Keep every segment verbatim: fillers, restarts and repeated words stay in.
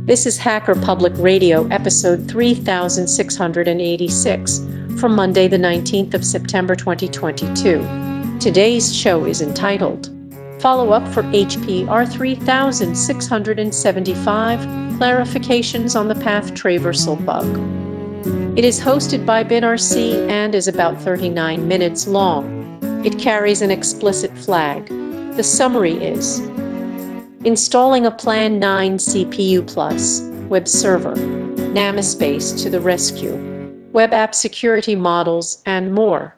This is Hacker Public Radio, episode three thousand six hundred eighty-six, from Monday, the nineteenth of September, twenty twenty-two. Today's show is entitled, Follow-up for H P R three thousand six hundred seventy-five, Clarifications on the Path Traversal Bug. It is hosted by BinRC and is about thirty-nine minutes long. It carries an explicit flag. The summary is, installing a Plan nine C P U Plus, web server, namespace to the rescue, web app security models, and more.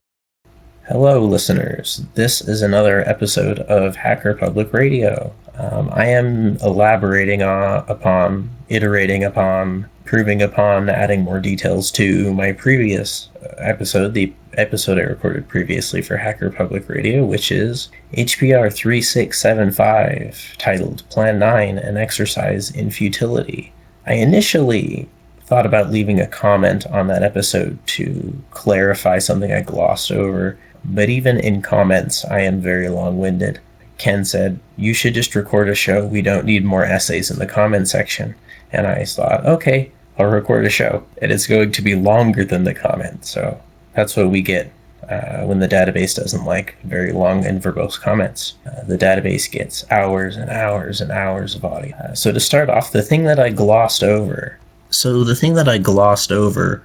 Hello, listeners. This is another episode of Hacker Public Radio. Um, I am elaborating on, upon, iterating upon, proving upon, adding more details to my previous episode, the episode I recorded previously for Hacker Public Radio, which is H P R three six seven five, titled Plan nine, an Exercise in Futility. I initially thought about leaving a comment on that episode to clarify something I glossed over, but even in comments, I am very long-winded. Ken said, you should just record a show. We don't need more essays in the comment section. And I thought, okay, I'll record a show. And it's going to be longer than the comment. So that's what we get uh, when the database doesn't like very long and verbose comments. Uh, the database gets hours and hours and hours of audio. Uh, so to start off, the thing that I glossed over. So the thing that I glossed over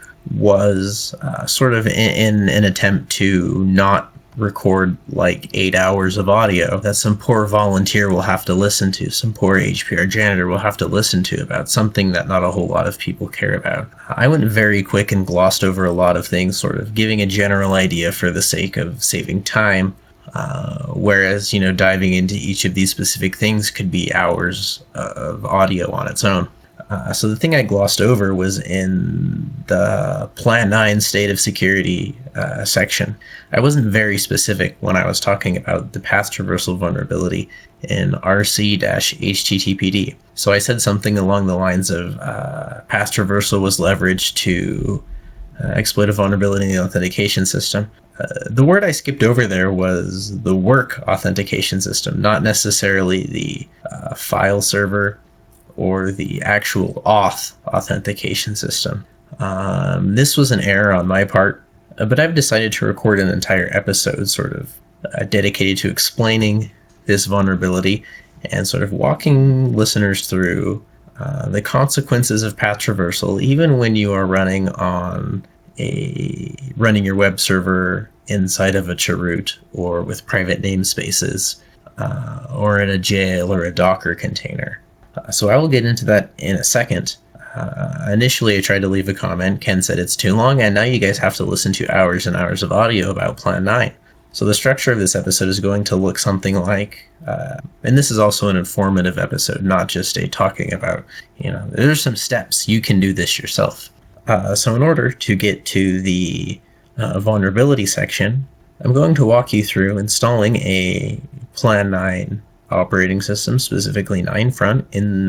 was uh, sort of in, in an attempt to not record like eight hours of audio that some poor volunteer will have to listen to, some poor H P R janitor will have to listen to about something that not a whole lot of people care about. I went very quick and glossed over a lot of things, sort of giving a general idea for the sake of saving time, uh, whereas, you know, diving into each of these specific things could be hours of audio on its own. Uh, so the thing I glossed over was in the Plan nine State of Security uh, section. I wasn't very specific when I was talking about the path traversal vulnerability in R C H T T P D. So I said something along the lines of uh, path traversal was leveraged to uh, exploit a vulnerability in the authentication system. Uh, the word I skipped over there was the work authentication system, not necessarily the uh, file server or the actual auth authentication system. Um, this was an error on my part, but I've decided to record an entire episode sort of uh, dedicated to explaining this vulnerability and sort of walking listeners through uh, the consequences of path traversal, even when you are running on a running your web server inside of a chroot or with private namespaces uh, or in a jail or a Docker container. Uh, so I will get into that in a second. Uh, initially, I tried to leave a comment. Ken said it's too long, and now you guys have to listen to hours and hours of audio about Plan nine. So the structure of this episode is going to look something like, uh, and this is also an informative episode, not just a talking about, you know, there's some steps. You can do this yourself. Uh, so in order to get to the uh, vulnerability section, I'm going to walk you through installing a Plan nine operating system, specifically nine front,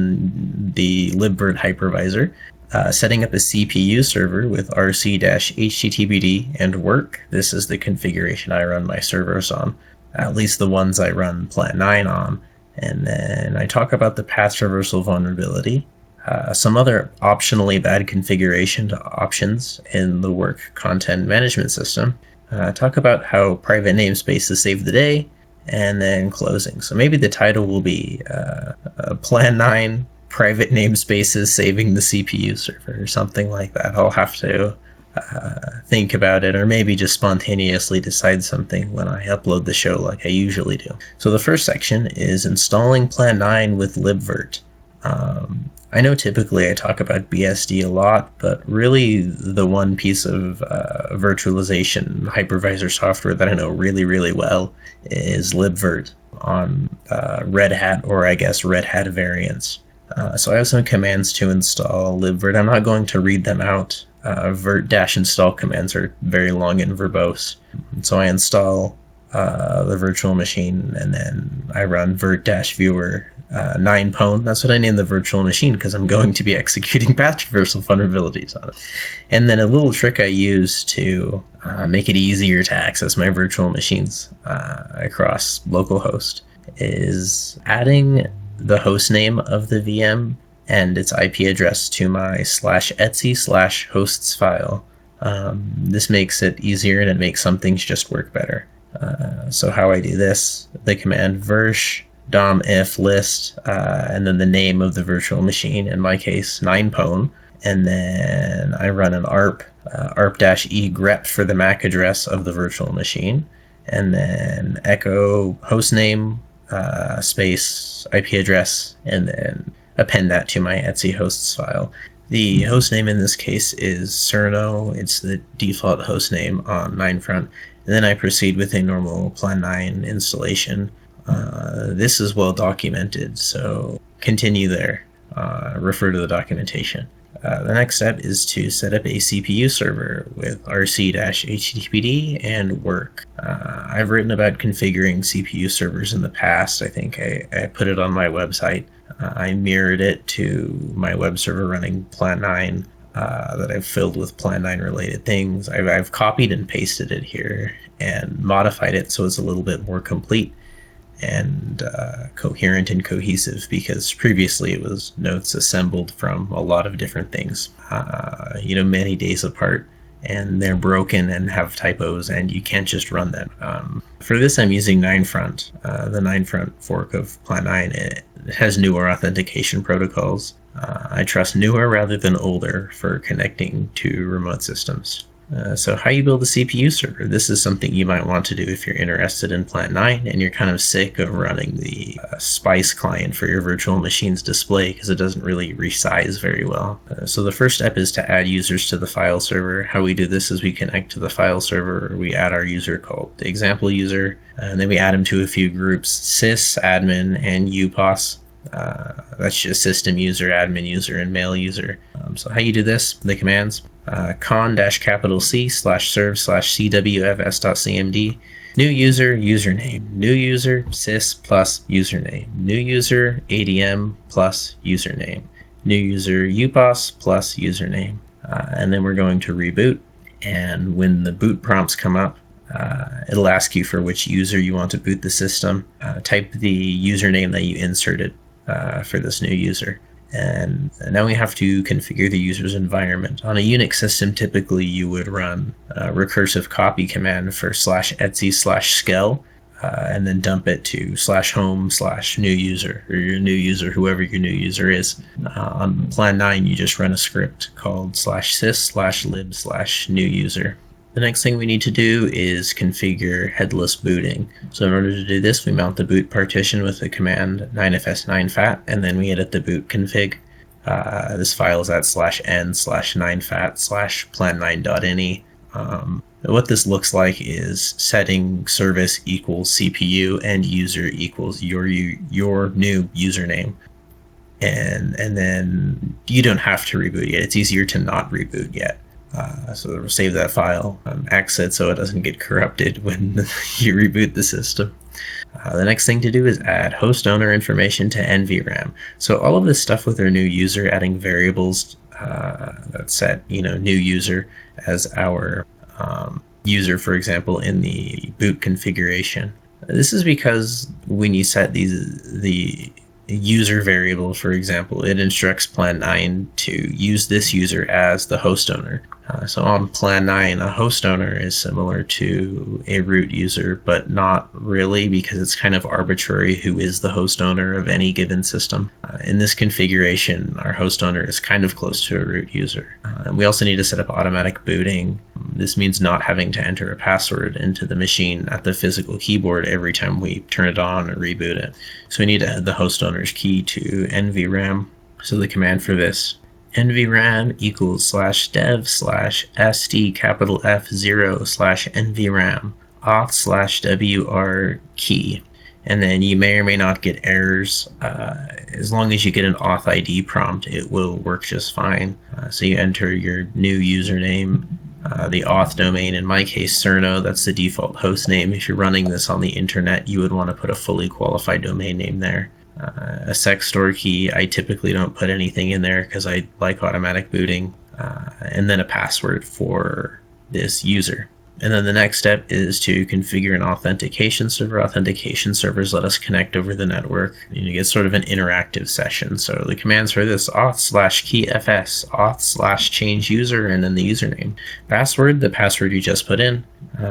in the libvirt hypervisor, uh, setting up a C P U server with R C H T T P D and work. This is the configuration I run my servers on, at least the ones I run Plan nine on. And then I talk about the path traversal vulnerability, uh, some other optionally bad configuration options in the work content management system, uh, talk about how private namespaces save the day, and then closing. So maybe the title will be uh, uh, Plan nine Private Namespaces Saving the C P U Server or something like that. I'll have to uh, think about it, or maybe just spontaneously decide something when I upload the show like I usually do. So the first section is installing Plan nine with libvirt. Um, I know typically I talk about B S D a lot, but really the one piece of uh, virtualization hypervisor software that I know really, really well is libvirt on uh, Red Hat, or I guess Red Hat variants. Uh, so I have some commands to install libvirt. I'm not going to read them out. Uh, virt-install commands are very long and verbose. So I install uh, the virtual machine, and then I run virt-viewer uh, nine pwn. That's what I named the virtual machine, because I'm going to be executing path traversal vulnerabilities on it. And then a little trick I use to uh, make it easier to access my virtual machines uh, across localhost is adding the host name of the V M and its I P address to my slash etsy slash hosts file. Um, this makes it easier and it makes some things just work better. Uh, so how I do this, the command virsh dom if list, uh, and then the name of the virtual machine, in my case, nine pwn, and then I run an arp, uh, arp-e grep for the M A C address of the virtual machine, and then echo hostname, uh, space I P address, and then append that to my Etsy hosts file. The hostname in this case is Cerno. It's the default hostname on nine front. And then I proceed with a normal Plan nine installation. Uh, this is well documented, so continue there. Uh, refer to the documentation. Uh, the next step is to set up a C P U server with rc-H T T P D and work. Uh, I've written about configuring C P U servers in the past. I think I, I put it on my website. Uh, I mirrored it to my web server running Plan nine uh, that I've filled with Plan nine related things. I've, I've copied and pasted it here and modified it so it's a little bit more complete and uh, coherent and cohesive, because previously it was notes assembled from a lot of different things, uh, you know, many days apart, and they're broken and have typos and you can't just run them. Um, for this I'm using nine front, uh, the nine front fork of Plan nine. It has newer authentication protocols. Uh, I trust newer rather than older for connecting to remote systems. Uh, so how you build a C P U server. This is something you might want to do if you're interested in Plan nine and you're kind of sick of running the uh, Spice client for your virtual machine's display because it doesn't really resize very well. Uh, so the first step is to add users to the file server. How we do this is we connect to the file server, we add our user called the example user, and then we add them to a few groups, sys, admin, and upos. Uh, that's just system user, admin user, and mail user. Um, so how you do this, the commands, uh, con dash capital C slash serve slash cwfs.cmd, new user, username, new user, sys plus username, new user, A D M plus username, new user, upos plus username. Uh, and then we're going to reboot. And when the boot prompts come up, Uh, it'll ask you for which user you want to boot the system. Uh, type the username that you inserted uh, for this new user. And now we have to configure the user's environment. On a Unix system, typically you would run a recursive copy command for slash etsy slash skell, uh, and then dump it to slash home slash new user, or your new user, whoever your new user is. Uh, on Plan nine, you just run a script called slash sys slash lib slash new user. The next thing we need to do is configure headless booting. So in order to do this, we mount the boot partition with the command nine f s nine fat, and then we edit the boot config. Uh, this file is at slash n slash nine fat slash plan nine dot ini. Um, what this looks like is setting service equals C P U and user equals your your new username. And, and then you don't have to reboot yet. It's easier to not reboot yet. Uh, so we'll save that file, um, exit so it doesn't get corrupted when you reboot the system. Uh, the next thing to do is add host owner information to N V RAM. So all of this stuff with our new user, adding variables uh, that set, you know, new user as our um, user, for example, in the boot configuration. This is because when you set these, the user variable, for example, it instructs Plan nine to use this user as the host owner. Uh, so on Plan nine, a host owner is similar to a root user, but not really, because it's kind of arbitrary who is the host owner of any given system. Uh, in this configuration, our host owner is kind of close to a root user. Uh, and we also need to set up automatic booting. This means not having to enter a password into the machine at the physical keyboard every time we turn it on or reboot it. So we need to add the host owner's key to N V RAM. So the command for this, N V RAM equals slash dev slash sd capital F zero slash N V RAM auth slash W R key. And then you may or may not get errors. Uh, as long as you get an auth I D prompt, it will work just fine. Uh, so you enter your new username, uh, the auth domain, in my case Cerno, that's the default host name. If you're running this on the internet, you would want to put a fully qualified domain name there. Uh, a sec store key, I typically don't put anything in there because I like automatic booting, uh, and then a password for this user. And then the next step is to configure an authentication server. Authentication servers let us connect over the network. You get sort of an interactive session. So the commands for this: auth slash key fs, auth slash change user, and then the username. Password, the password you just put in.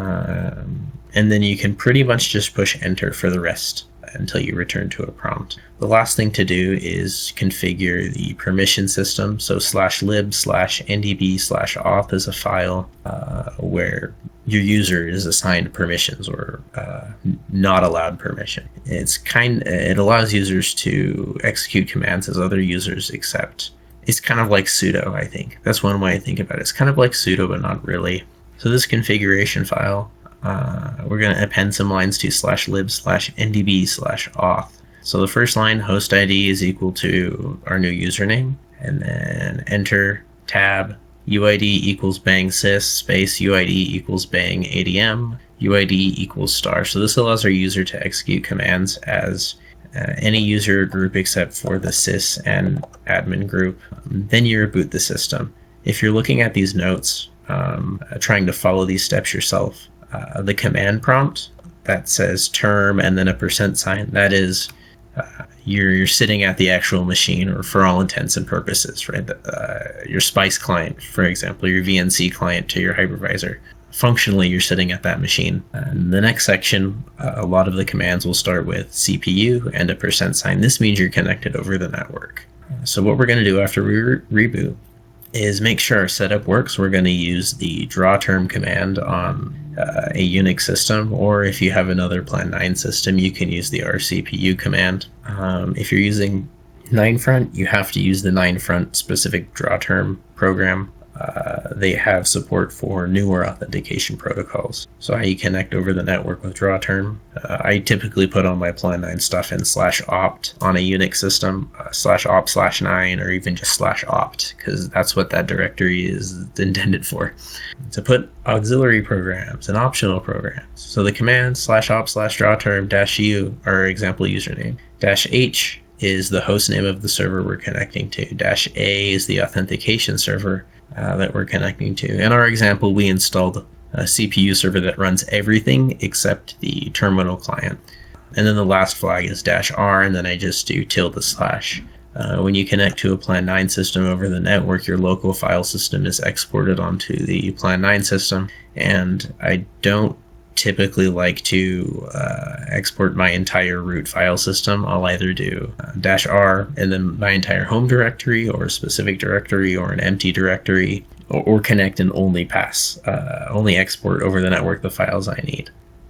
Um, and then you can pretty much just push enter for the rest until you return to a prompt. The last thing to do is configure the permission system. So slash lib slash ndb slash auth is a file uh, where your user is assigned permissions or uh, not allowed permission. It's kind. It allows users to execute commands as other users accept. It's kind of like sudo, I think. That's one way I think about it. It's kind of like sudo, but not really. So this configuration file, uh, we're going to append some lines to slash lib slash ndb slash auth. So the first line, host I D, is equal to our new username, and then enter, tab, U I D equals bang sys space U I D equals bang A D M, U I D equals star. So this allows our user to execute commands as uh, any user group except for the sys and admin group. Then you reboot the system. If you're looking at these notes, um, uh, trying to follow these steps yourself, uh, the command prompt that says term and then a percent sign, that is Uh, you're, you're sitting at the actual machine, or for all intents and purposes, right? Uh, your SPICE client, for example, your V N C client to your hypervisor. Functionally, you're sitting at that machine. And the next section, uh, a lot of the commands will start with C P U and a percent sign. This means you're connected over the network. So what we're going to do after we re reboot is make sure our setup works. We're going to use the draw term command on uh, a Unix system, or if you have another Plan nine system, you can use the R C P U command. Um, if you're using nine front, you have to use the nine front specific draw term program. Uh, they have support for newer authentication protocols. So how you connect over the network with draw term. Uh, I typically put all my Plan nine stuff in slash opt on a Unix system, uh, slash opt slash nine, or even just slash opt, because that's what that directory is intended for. To put auxiliary programs and optional programs. So the command slash opt slash draw term dash u are example username. Dash h is the host name of the server we're connecting to. Dash a is the authentication server Uh, that we're connecting to. In our example, we installed a C P U server that runs everything except the terminal client. And then the last flag is dash R, and then I just do tilde slash. Uh, when you connect to a Plan nine system over the network, your local file system is exported onto the Plan nine system. And I don't typically like to uh, export my entire root file system. I'll either do uh, dash R and then my entire home directory, or a specific directory, or an empty directory, or, or connect and only pass, uh, only export over the network the files I need.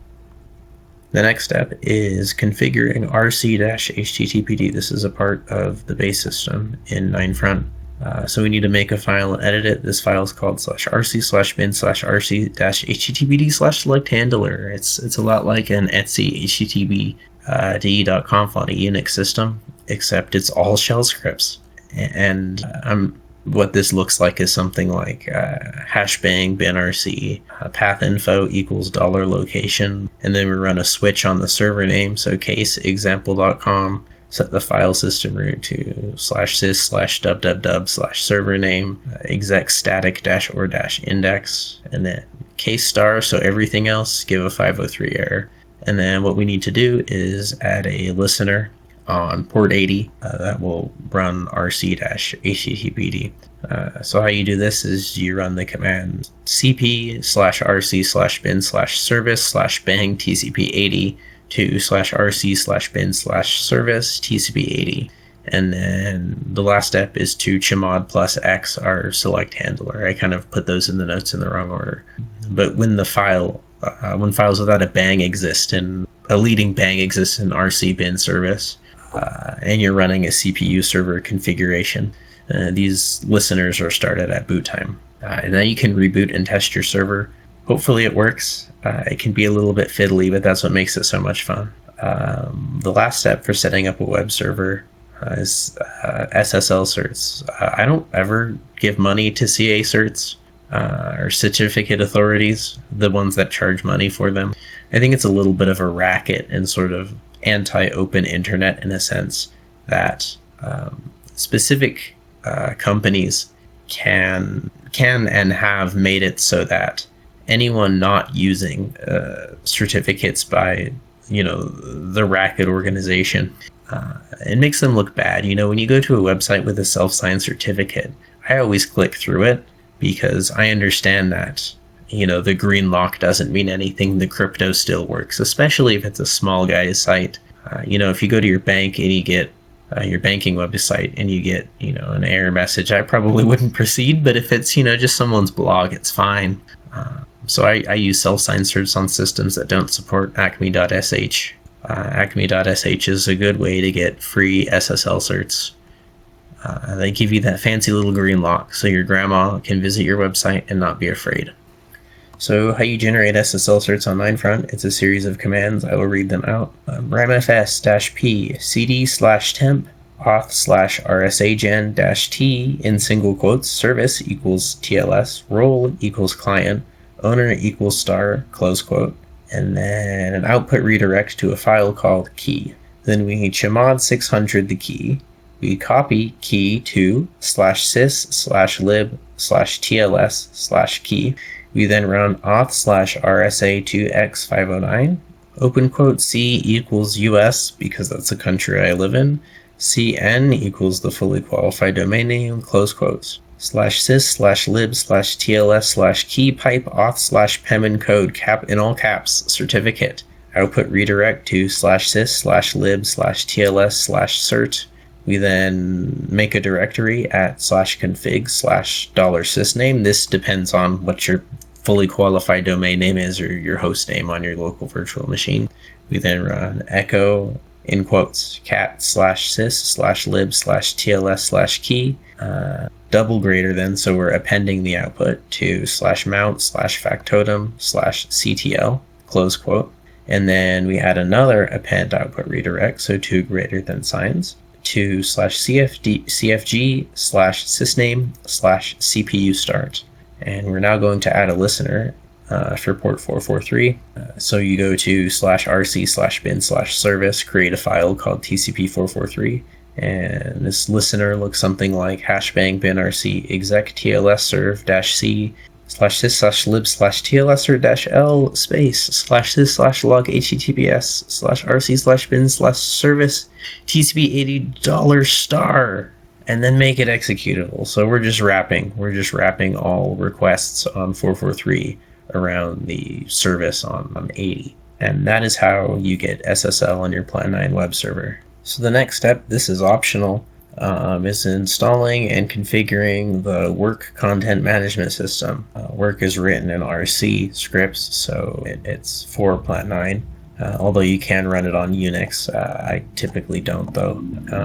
The next step is configuring R C-H T T P D. This is a part of the base system in nine front. Uh, so we need to make a file and edit it. This file is called slash rc slash bin slash rc dash httpd slash select handler. It's it's a lot like an etc http uh, de.conf on a Unix system, except it's all shell scripts. And um, what this looks like is something like uh, hashbang bin rc uh, path info equals dollar location, and then we run a switch on the server name. So case example dot com. Set the file system root to slash sys slash www slash server name exec static dash or dash index, and then case star, so everything else, give a five oh three error. And then what we need to do is add a listener on port eighty uh, that will run rc-H T T P D. Uh, so how you do this is you run the command cp slash rc slash bin slash service slash bang tcp eighty to slash rc slash bin slash service tcp eighty. And then the last step is to chmod plus x our select handler. I kind of put those in the notes in the wrong order. But when the file, uh, when files without a bang exist, and a leading bang exists in rc bin service, uh, and you're running a C P U server configuration, uh, these listeners are started at boot time. Uh, and then you can reboot and test your server. Hopefully it works. Uh, it can be a little bit fiddly, but that's what makes it so much fun. Um, the last step for setting up a web server uh, is uh, S S L certs. Uh, I don't ever give money to C A certs uh, or certificate authorities, the ones that charge money for them. I think it's a little bit of a racket and sort of anti-open internet in a sense that um, specific uh, companies can can and have made it so that anyone not using uh, certificates by, you know, the racket organization. Uh, it makes them look bad. You know, when you go to a website with a self-signed certificate, I always click through it because I understand that, you know, the green lock doesn't mean anything. The crypto still works, especially if it's a small guy's site. Uh, you know, if you go to your bank and you get uh, your banking website and you get, you know, an error message, I probably wouldn't proceed. But if it's, you know, just someone's blog, it's fine. Uh, so I, I use self-signed certs on systems that don't support acme dot s h. Uh, acme dot s h is a good way to get free S S L certs. Uh, they give you that fancy little green lock so your grandma can visit your website and not be afraid. So how you generate S S L certs on Ninefront, it's a series of commands. I will read them out. Um, ramfs-p cd slash temp auth slash rsagen dash t in single quotes service equals tls role equals client owner equals star close quote, and then an output redirect to a file called key. Then we chmod six hundred the key. We copy key to slash sys slash lib slash tls slash key. We then run auth slash rsa two x five oh nine, open quote c equals us because that's the country I live in, cn equals the fully qualified domain name, close quotes, slash sys slash lib slash tls slash key pipe auth slash pem code cap in all caps certificate, output redirect to slash sys slash lib slash tls slash cert. We then make a directory at slash config slash dollar sysname. This depends on what your fully qualified domain name is or your host name on your local virtual machine. We then run echo in quotes cat slash sys slash lib slash tls slash key uh, double greater than, so we're appending the output to slash mount slash factotum slash ctl close quote, and then we add another append output redirect, so two greater than signs, to slash cfd cfg slash sysname slash cpu start. And we're now going to add a listener uh, for port four forty-three. Uh, so you go to slash rc slash bin slash service, create a file called T C P four forty-three. And this listener looks something like hashbang bin rc exec tls serve dash c slash sys slash lib slash tlsr dash l space slash sys slash log https slash rc slash bin slash service tcp eighty dollar star, and then make it executable. So we're just wrapping, we're just wrapping all requests on four forty-three around the service on, on eighty. And that is how you get S S L on your Plan nine web server. So the next step, this is optional, um, is installing and configuring the Work content management system. Uh, Work is written in R C scripts, so it, it's for Plan nine. Uh, although you can run it on Unix. Uh, I typically don't though.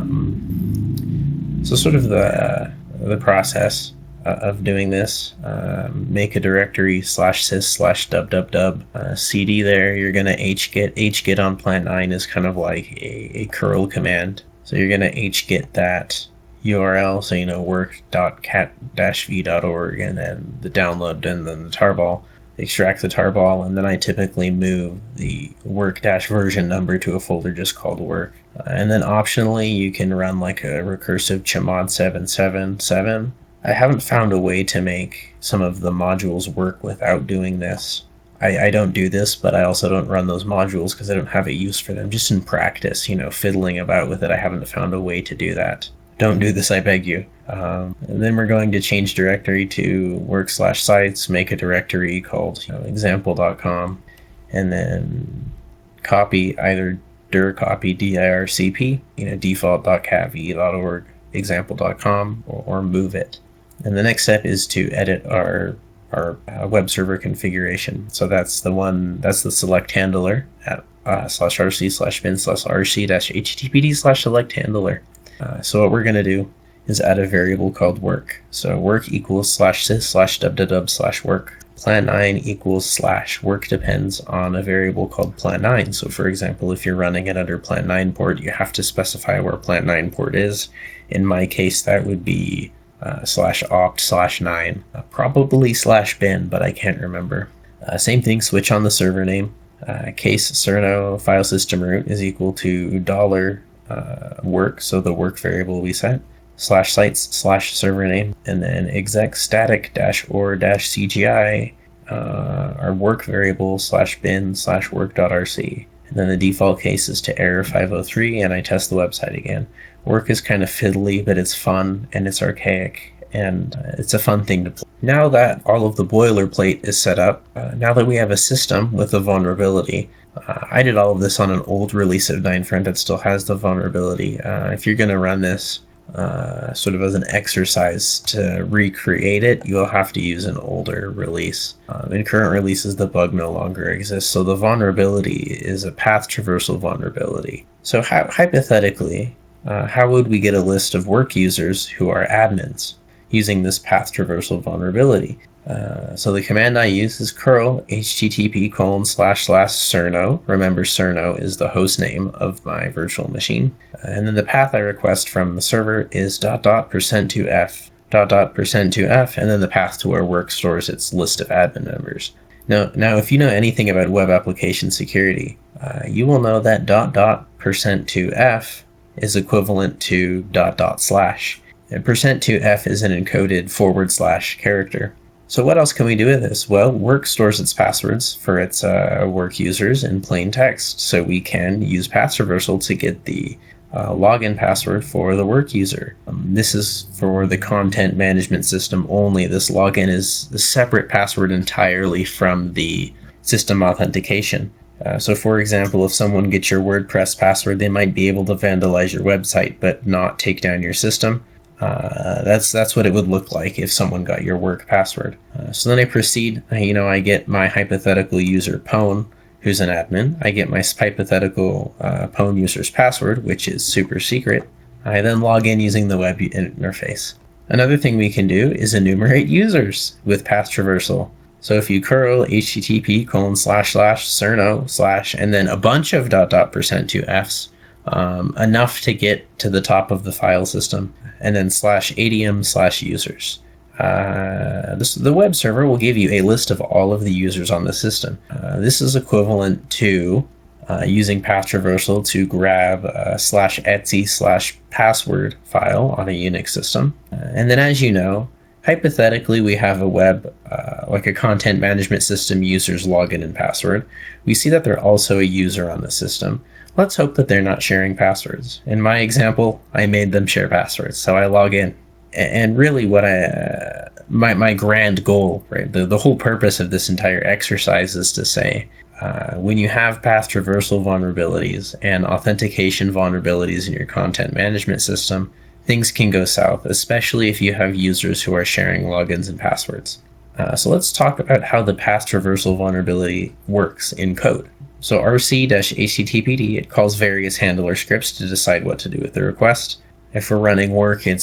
Um, so sort of the, uh, the process uh, of doing this, um, make a directory slash sys slash www uh, cd there. You're going to hgit. Hgit on Plan nine is kind of like a, a curl command. So you're going to hgit that U R L, so you know work dot cat dash v dot org, and then the download and then the tarball. Extract the tarball, and then I typically move the work dash version number to a folder just called work. Uh, and then optionally you can run like a recursive chmod seven seven seven. I haven't found a way to make some of the modules work without doing this. I, I don't do this, but I also don't run those modules because I don't have a use for them. Just in practice, you know, fiddling about with it, I haven't found a way to do that. Don't do this, I beg you. Um, and then we're going to change directory to work slash sites, make a directory called you know, example dot com, and then copy either dir copy dircp, you know, default dot cat v dot org, example dot com, or, or move it. And the next step is to edit our our uh, web server configuration. So that's the one, that's the select handler at uh, slash rc slash bin slash rc dash httpd slash select handler. Uh, so what we're going to do is add a variable called work. So work equals slash sys slash www slash work. Plan nine equals slash work depends on a variable called plan nine. So for example, if you're running it under plan nine port, you have to specify where plan nine port is. In my case, that would be uh, slash opt slash nine, uh, probably slash bin, but I can't remember. Uh, same thing, switch on the server name. Uh, case sudo file system root is equal to dollar Uh, work, so the work variable we set, slash sites slash server name, and then exec static dash or dash cgi uh, our work variable slash bin slash work.rc. And then the default case is to error five oh three, and I test the website again. Work is kind of fiddly, but it's fun and it's archaic, and it's a fun thing to play. Now that all of the boilerplate is set up, uh, now that we have a system with a vulnerability, uh, I did all of this on an old release of Ninefront that still has the vulnerability. Uh, if you're going to run this uh, sort of as an exercise to recreate it, you'll have to use an older release. Um, in current releases, the bug no longer exists, so the vulnerability is a path traversal vulnerability. So how, hypothetically, uh, how would we get a list of work users who are admins using this path traversal vulnerability? Uh, so the command I use is curl http colon slash slash cerno. Remember, cerno is the host name of my virtual machine. Uh, and then the path I request from the server is dot dot percent to f dot dot percent to f, and then the path to where work stores its list of admin members. Now, now if you know anything about web application security, uh, you will know that dot dot percent to f is equivalent to dot dot slash. And percent to f is an encoded forward slash character. So what else can we do with this? Well, work stores its passwords for its uh, work users in plain text. So we can use path traversal to get the uh, login password for the work user. Um, this is for the content management system only. This login is a separate password entirely from the system authentication. Uh, so for example, if someone gets your WordPress password, they might be able to vandalize your website, but not take down your system. Uh, that's that's what it would look like if someone got your work password. Uh, so then I proceed, you know, I get my hypothetical user Pwn, who's an admin. I get my hypothetical uh, Pwn user's password, which is super secret. I then log in using the web interface. Another thing we can do is enumerate users with path traversal. So if you curl http colon slash slash cerno slash and then a bunch of dot dot percent to f's, um, enough to get to the top of the file system, and then slash adm slash users. Uh, this, the web server will give you a list of all of the users on the system. Uh, this is equivalent to uh, using path traversal to grab uh, slash etsy slash password file on a Unix system. Uh, and then as you know, hypothetically we have a web, uh, like a content management system user's login and password. We see that they're also a user on the system. Let's hope that they're not sharing passwords. In my example, I made them share passwords, so I log in. And really what I, uh, my, my grand goal, right, the, the whole purpose of this entire exercise is to say, uh, when you have path traversal vulnerabilities and authentication vulnerabilities in your content management system, things can go south, especially if you have users who are sharing logins and passwords. Uh, so let's talk about how the path traversal vulnerability works in code. So rc-httpd, it calls various handler scripts to decide what to do with the request. If we're running work, it's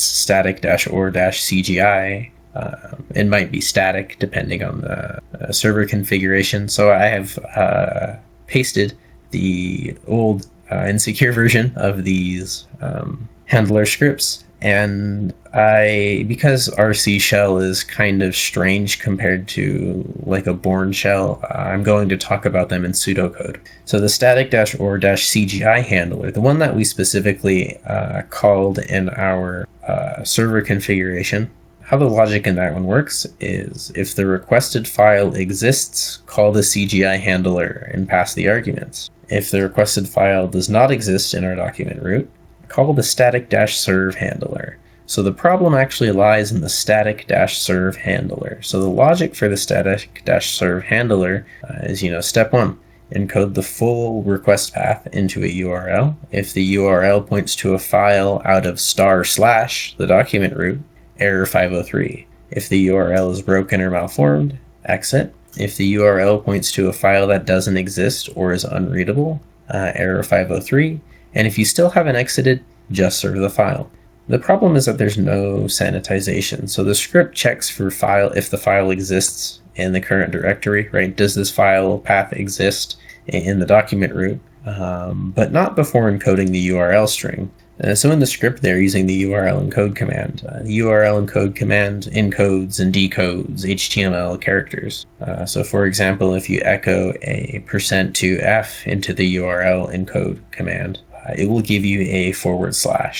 static-or-cgi. Uh, it might be static depending on the uh, server configuration. So I have uh, pasted the old uh, insecure version of these um, handler scripts. And I, because R C shell is kind of strange compared to like a Bourne shell, uh, I'm going to talk about them in pseudocode. So the static-or-cgi handler, the one that we specifically uh, called in our uh, server configuration, how the logic in that one works is if the requested file exists, call the C G I handler and pass the arguments. If the requested file does not exist in our document root, call the static-serve handler. So the problem actually lies in the static-serve handler. So the logic for the static-serve handler uh, is, you know, step one, encode the full request path into a U R L. If the U R L points to a file out of star slash, the document root, error five oh three. If the U R L is broken or malformed, exit. If the U R L points to a file that doesn't exist or is unreadable, uh, error five oh three. And if you still haven't exited, just serve the file. The problem is that there's no sanitization. So the script checks for file if the file exists in the current directory, right? Does this file path exist in the document root? Um, but not before encoding the U R L string. Uh, so in the script they're using the U R L encode command. Uh, the U R L encode command encodes and decodes H T M L characters. Uh, so for example, if you echo a percent to f into the U R L encode command, uh, it will give you a forward slash.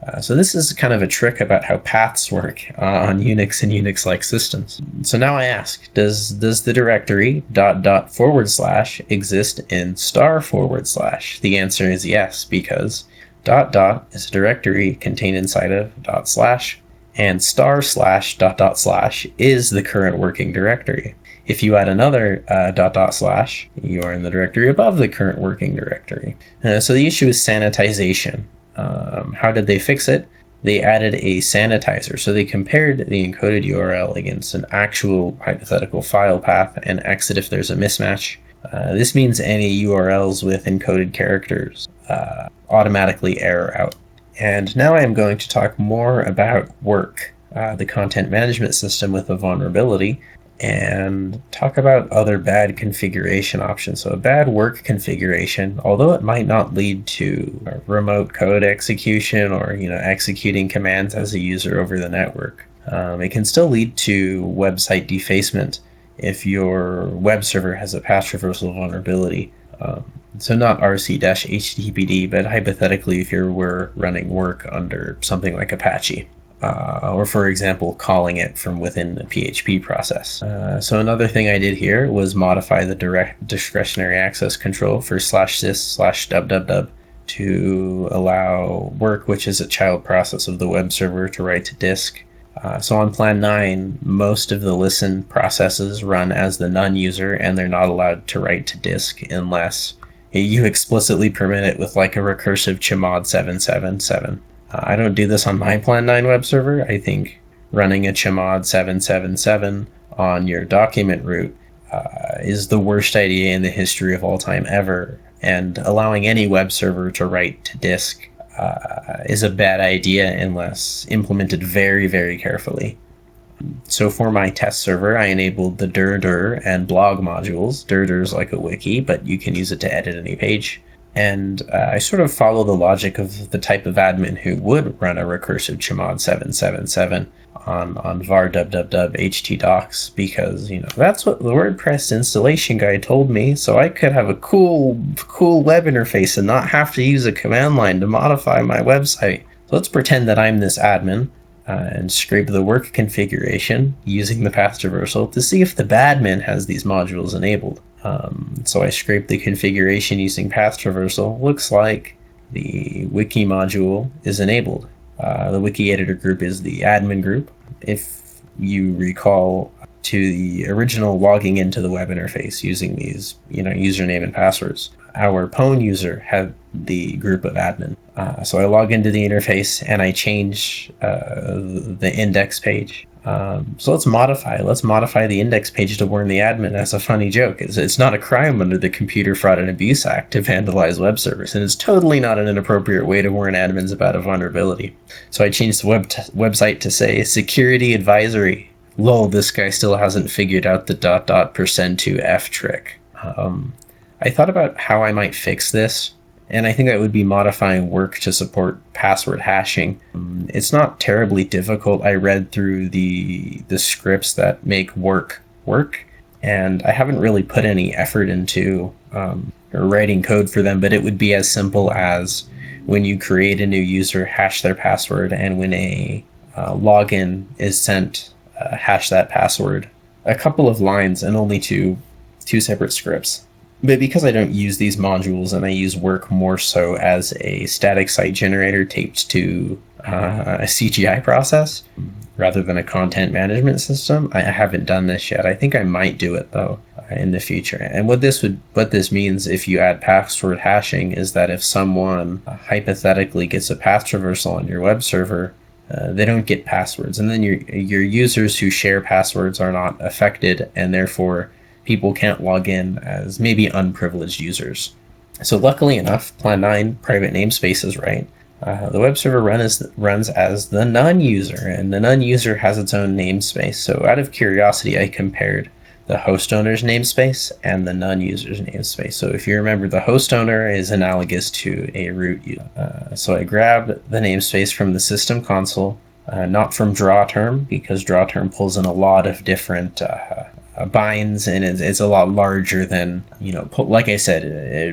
Uh, so this is kind of a trick about how paths work uh, on Unix and Unix-like systems. So now I ask, does does the directory dot dot forward slash exist in star forward slash? The answer is yes, because dot dot is a directory contained inside of dot slash, and star slash dot dot slash is the current working directory. If you add another uh, dot dot slash, you are in the directory above the current working directory. Uh, so the issue is sanitization. Um, how did they fix it? They added a sanitizer. So they compared the encoded U R L against an actual hypothetical file path and exit if there's a mismatch. Uh, this means any U R Ls with encoded characters uh, automatically error out. And now I am going to talk more about work, uh, the content management system with a vulnerability, and talk about other bad configuration options. So a bad work configuration, although it might not lead to remote code execution or you know executing commands as a user over the network, um, it can still lead to website defacement if your web server has a path traversal vulnerability. Um, so not R C H T T P D, but hypothetically if you were running work under something like Apache. Uh, or for example, calling it from within the P H P process. Uh, so another thing I did here was modify the direct discretionary access control for slash sys slash www to allow work, which is a child process of the web server, to write to disk. Uh, so on plan nine, most of the listen processes run as the none user, and they're not allowed to write to disk unless you explicitly permit it with like a recursive chmod seven seven seven. Uh, I don't do this on my plan nine web server. I think running a chmod seven seven seven on your document root uh, is the worst idea in the history of all time ever. And allowing any web server to write to disk uh, is a bad idea unless implemented very, very carefully. So for my test server, I enabled the dir dir and blog modules. Dir dir is like a wiki, but you can use it to edit any page. And uh, I sort of follow the logic of the type of admin who would run a recursive chmod seven seven seven on, on var www htdocs, because, you know, that's what the WordPress installation guy told me, so I could have a cool, cool web interface and not have to use a command line to modify my website. So let's pretend that I'm this admin uh, and scrape the work configuration using the path traversal to see if the badmin has these modules enabled. Um, so I scraped the configuration using path traversal. Looks like the wiki module is enabled. Uh, the wiki editor group is the admin group. If you recall to the original logging into the web interface using these, you know, username and passwords, our Pwn user had the group of admin. Uh, so I log into the interface and I change uh, the index page. Um, so let's modify, let's modify the index page to warn the admin as a funny joke. It's, it's not a crime under the Computer Fraud and Abuse Act to vandalize web servers, and it's totally not an inappropriate way to warn admins about a vulnerability. So I changed the web t- website to say security advisory. Lol, this guy still hasn't figured out the dot dot percent to F trick. Um, I thought about how I might fix this, and I think that would be modifying work to support password hashing. Um, it's not terribly difficult. I read through the the scripts that make work work, and I haven't really put any effort into um, writing code for them, but it would be as simple as when you create a new user, hash their password, and when a uh, login is sent, uh, hash that password. A couple of lines and only two, two separate scripts. But because I don't use these modules and I use work more so as a static site generator taped to uh, a C G I process rather than a content management system, I haven't done this yet. I think I might do it though uh, in the future. And what this would, what this means if you add password hashing is that if someone uh, hypothetically gets a path traversal on your web server, uh, they don't get passwords, and then your your users who share passwords are not affected, and therefore people can't log in as maybe unprivileged users. So luckily enough, Plan nine private namespace is right. Uh, the web server run is, runs as the none user, and the none user has its own namespace. So out of curiosity, I compared the host owner's namespace and the none user's namespace. So if you remember, the host owner is analogous to a root user. Uh, so I grabbed the namespace from the system console, uh, not from drawterm, because drawterm pulls in a lot of different uh, Uh, binds, and it's, it's a lot larger than, you know, like I said, it,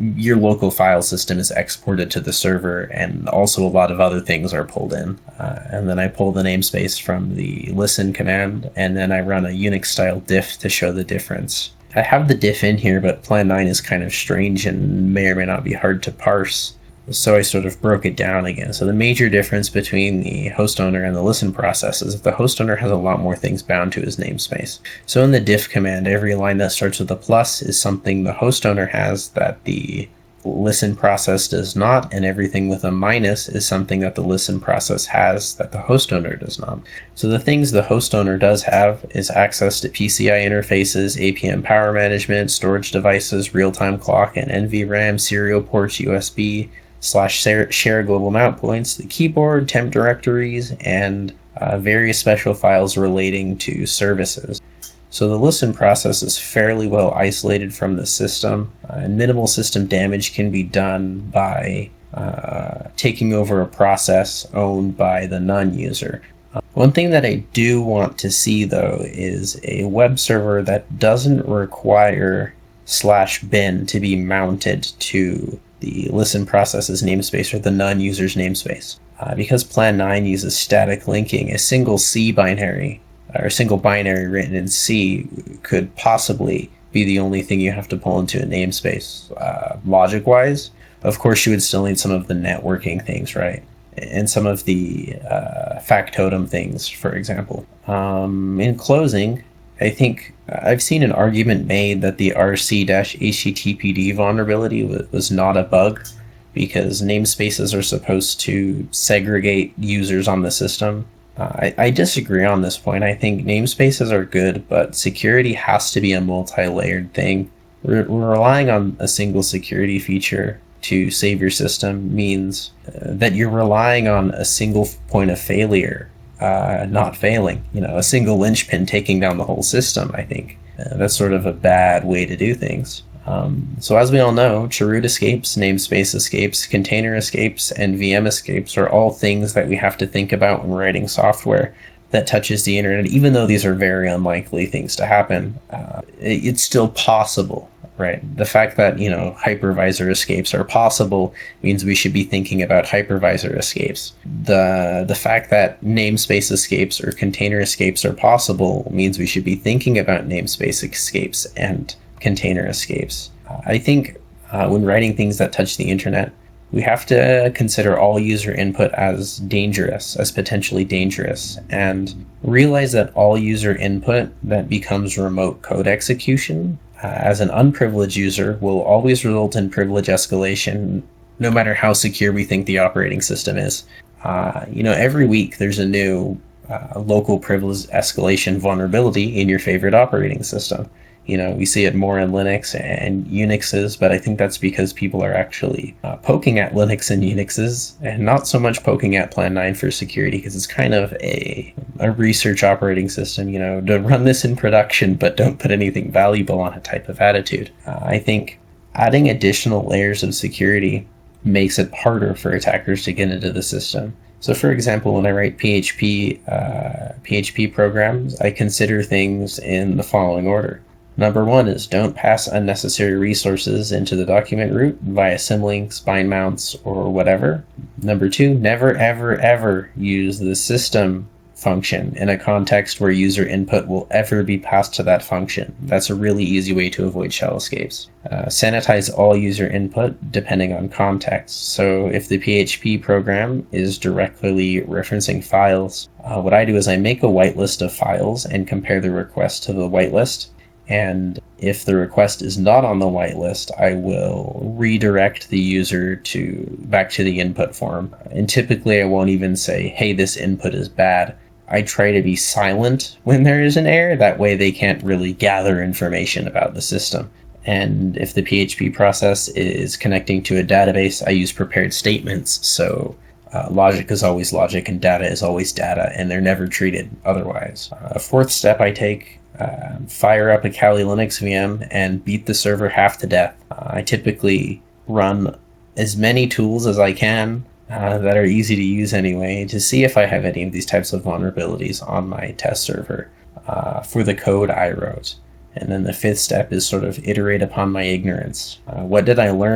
your local file system is exported to the server, and also a lot of other things are pulled in. Uh, and then I pull the namespace from the listen command, and then I run a Unix-style diff to show the difference. I have the diff in here, but plan nine is kind of strange and may or may not be hard to parse. So I sort of broke it down again. So the major difference between the host owner and the listen process is that the host owner has a lot more things bound to his namespace. So in the diff command, every line that starts with a plus is something the host owner has that the listen process does not, and everything with a minus is something that the listen process has that the host owner does not. So the things the host owner does have is access to P C I interfaces, A P M power management, storage devices, real-time clock, and N V RAM, serial ports, U S B, slash share global mount points, the keyboard, temp directories, and uh, various special files relating to services. So the listen process is fairly well isolated from the system, uh, and minimal system damage can be done by uh, taking over a process owned by the non-user. Uh, one thing that I do want to see, though, is a web server that doesn't require slash bin to be mounted to the listen process's namespace or the non-user's namespace. Uh, because Plan nine uses static linking, a single C binary or a single binary written in C could possibly be the only thing you have to pull into a namespace. Uh, logic-wise, of course, you would still need some of the networking things, right? And some of the uh, factotum things, for example. Um, in closing, I think I've seen an argument made that the R C-H T T P D vulnerability was not a bug because namespaces are supposed to segregate users on the system. Uh, I, I disagree on this point. I think namespaces are good, but security has to be a multi-layered thing. We're, we're relying on a single security feature to save your system means uh, that you're relying on a single point of failure uh, not failing. You know, a single linchpin taking down the whole system, I think. Uh, that's sort of a bad way to do things. Um, so as we all know, chroot escapes, namespace escapes, container escapes, and V M escapes are all things that we have to think about when writing software that touches the internet. Even though these are very unlikely things to happen, uh, it, it's still possible, right? The fact that, you know, hypervisor escapes are possible means we should be thinking about hypervisor escapes. The, the fact that namespace escapes or container escapes are possible means we should be thinking about namespace escapes and container escapes. Uh, I think uh, when writing things that touch the internet, we have to consider all user input as dangerous, as potentially dangerous, and realize that all user input that becomes remote code execution uh, as an unprivileged user will always result in privilege escalation, no matter how secure we think the operating system is. Uh, you know, every week there's a new uh, local privilege escalation vulnerability in your favorite operating system. You know, we see it more in Linux and Unixes, but I think that's because people are actually uh, poking at Linux and Unixes and not so much poking at Plan nine for security, because it's kind of a, a research operating system, you know, to run this in production, but don't put anything valuable on it type of attitude. Uh, I think adding additional layers of security makes it harder for attackers to get into the system. So for example, when I write P H P, uh, P H P programs, I consider things in the following order. Number one is don't pass unnecessary resources into the document root via symlinks, spine mounts, or whatever. Number two, never, ever, ever use the system function in a context where user input will ever be passed to that function. That's a really easy way to avoid shell escapes. Uh, sanitize all user input depending on context. So if the P H P program is directly referencing files, uh, what I do is I make a whitelist of files and compare the request to the whitelist. And if the request is not on the whitelist, I will redirect the user to back to the input form. And typically I won't even say, hey, this input is bad. I try to be silent when there is an error. That way they can't really gather information about the system. And if the P H P process is connecting to a database, I use prepared statements. So uh, logic is always logic and data is always data, and they're never treated otherwise. A uh, fourth step I take, Uh, fire up a Kali Linux V M and beat the server half to death. Uh, I typically run as many tools as I can uh, that are easy to use anyway to see if I have any of these types of vulnerabilities on my test server uh, for the code I wrote. And then the fifth step is sort of iterate upon my ignorance. Uh, what did I learn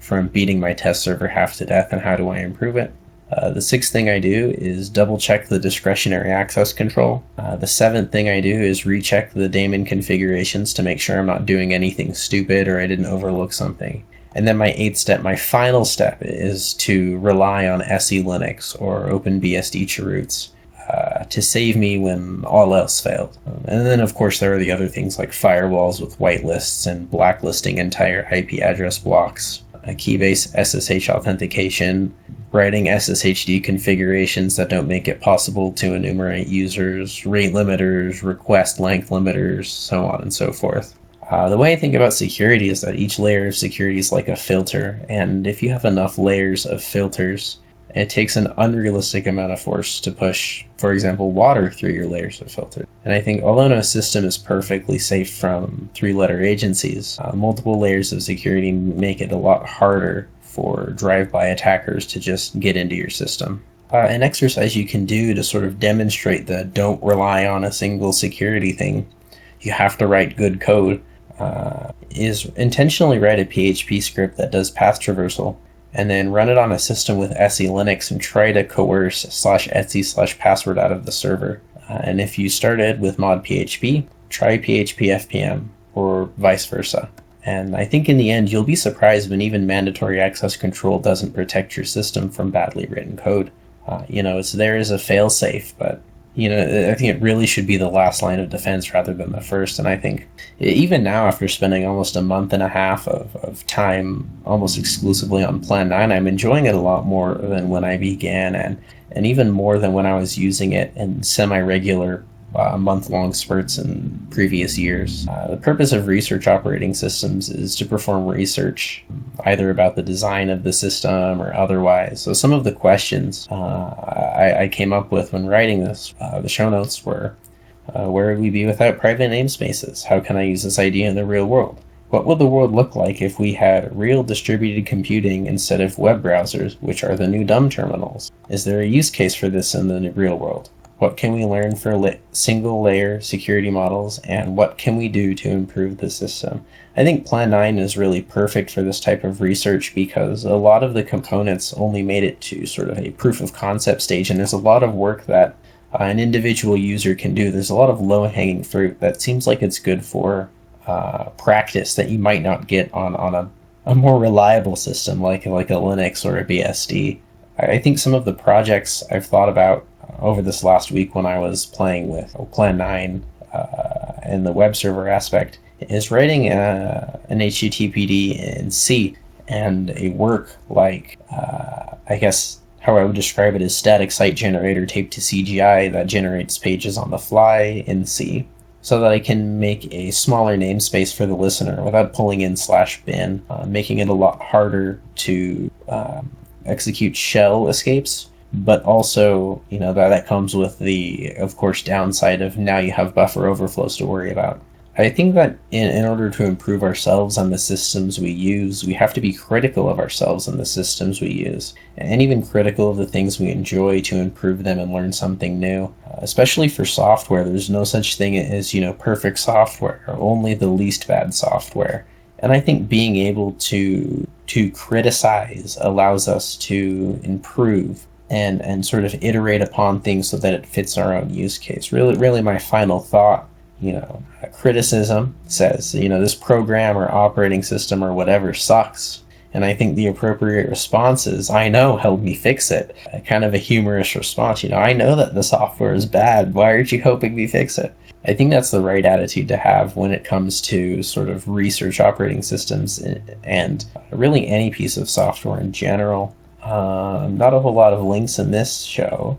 from beating my test server half to death, and how do I improve it. Uh, the sixth thing I do is double check the discretionary access control. Uh, the seventh thing I do is recheck the daemon configurations to make sure I'm not doing anything stupid or I didn't overlook something. And then my eighth step, my final step, is to rely on S E Linux or OpenBSD cheroots uh, to save me when all else failed. Um, and then, of course, there are the other things like firewalls with whitelists and blacklisting entire I P address blocks, a keybase S S H authentication, writing S S H D configurations that don't make it possible to enumerate users, rate limiters, request length limiters, so on and so forth. Uh, the way I think about security is that each layer of security is like a filter, and if you have enough layers of filters, it takes an unrealistic amount of force to push, for example, water through your layers of filter. And I think although no system is perfectly safe from three-letter agencies, uh, multiple layers of security make it a lot harder for drive-by attackers to just get into your system. Uh, an exercise you can do to sort of demonstrate the don't rely on a single security thing, you have to write good code, uh, is intentionally write a P H P script that does path traversal, and then run it on a system with S E Linux and try to coerce slash etc slash password out of the server. Uh, and if you started with mod P H P, try P H P F P M or vice versa. And I think in the end, you'll be surprised when even mandatory access control doesn't protect your system from badly written code. Uh, you know, it's there as a failsafe, but you know, I think it really should be the last line of defense rather than the first. And I think even now, after spending almost a month and a half of, of time almost exclusively on Plan nine, I'm enjoying it a lot more than when I began, and, and even more than when I was using it in semi-regular uh, month-long spurts in previous years. Uh, the purpose of research operating systems is to perform research, either about the design of the system or otherwise. So some of the questions uh, I, I came up with when writing this, uh, the show notes were, uh, where would we be without private namespaces? How can I use this idea in the real world? What would the world look like if we had real distributed computing instead of web browsers, which are the new dumb terminals? Is there a use case for this in the real world? What can we learn for la- single-layer security models, and what can we do to improve the system? I think Plan nine is really perfect for this type of research because a lot of the components only made it to sort of a proof of concept stage, and there's a lot of work that uh, an individual user can do. There's a lot of low-hanging fruit that seems like it's good for uh, practice that you might not get on, on a, a more reliable system like, like a Linux or a B S D. I think some of the projects I've thought about over this last week when I was playing with Plan nine uh, and the web server aspect is writing a, an H T T P D in C, and a work like, uh, I guess how I would describe it is static site generator taped to C G I that generates pages on the fly in C, so that I can make a smaller namespace for the listener without pulling in slash bin, uh, making it a lot harder to um, execute shell escapes. But also, you know, that, that comes with the, of course, downside of now you have buffer overflows to worry about. I think that in, in order to improve ourselves and the systems we use, we have to be critical of ourselves and the systems we use, and even critical of the things we enjoy to improve them and learn something new. Uh, especially for software, there's no such thing as, you know, perfect software, or only the least bad software. And I think being able to to criticize allows us to improve and and sort of iterate upon things so that it fits our own use case. Really, really my final thought, you know, criticism says, you know, this program or operating system or whatever sucks. And I think the appropriate response is, I know, help me fix it. A kind of a humorous response, you know, I know that the software is bad. Why aren't you helping me fix it? I think that's the right attitude to have when it comes to sort of research operating systems and really any piece of software in general. Uh, not a whole lot of links in this show,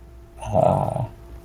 uh,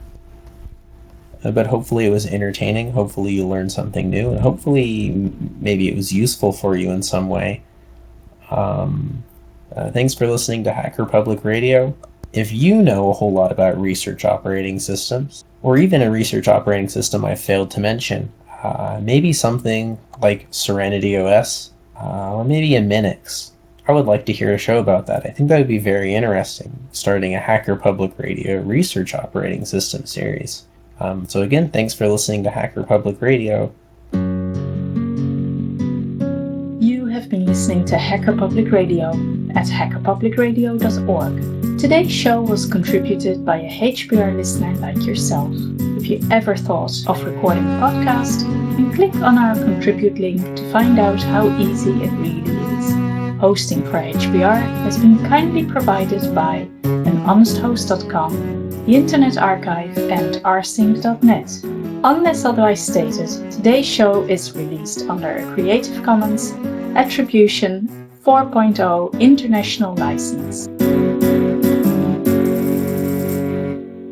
but hopefully it was entertaining. Hopefully you learned something new, and hopefully maybe it was useful for you in some way. Um, uh, thanks for listening to Hacker Public Radio. If you know a whole lot about research operating systems, or even a research operating system I failed to mention, uh, maybe something like Serenity O S, uh, or maybe a Minix, I would like to hear a show about that. I think that would be very interesting, starting a Hacker Public Radio research operating system series. Um, so again, thanks for listening to Hacker Public Radio. You have been listening listening to Hacker Public Radio at hacker public radio dot org. Today's show was contributed by a H P R listener like yourself. If you ever thought of recording a podcast, then click on our contribute link to find out how easy it really is. Hosting for H P R has been kindly provided by an honest host dot com, the Internet Archive and r sync dot net. Unless otherwise stated, today's show is released under a Creative Commons Attribution four point oh International License.